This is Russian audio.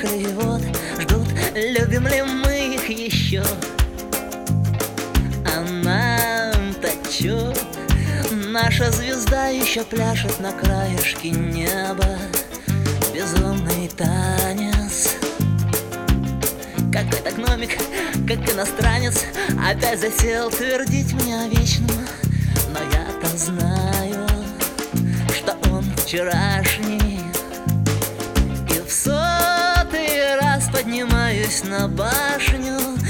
приехали и вот ждут, любим ли мы их еще. А нам-то чё? Наша звезда еще пляшет на краешке неба. Безумный танец. Какой-то гномик, как иностранец, опять засел твердить мне о вечном. Но я-то знаю, что он вчерашний. И в 100-й раз поднимаюсь на башню,